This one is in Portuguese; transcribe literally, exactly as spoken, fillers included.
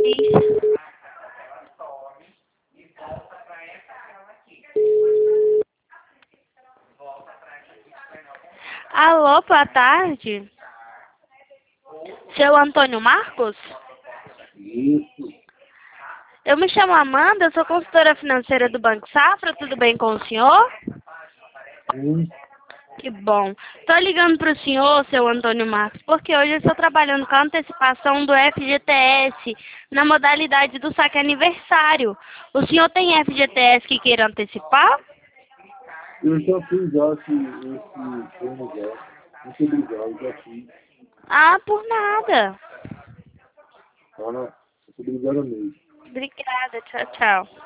Alô, boa tarde. Seu Antônio Marcos? Isso. Eu me chamo Amanda, eu sou consultora financeira do Banco Safra, tudo bem com o senhor? Sim. Que bom. Estou ligando para o senhor, seu Antônio Marcos, porque hoje eu estou trabalhando com a antecipação do F G T S na modalidade do saque aniversário. O senhor tem F G T S que queira antecipar? Eu já fiz já esse, esse plano já. Muito obrigado, já fiz. Ah, por nada. Ana, muito obrigado mesmo. Obrigada, tchau, tchau.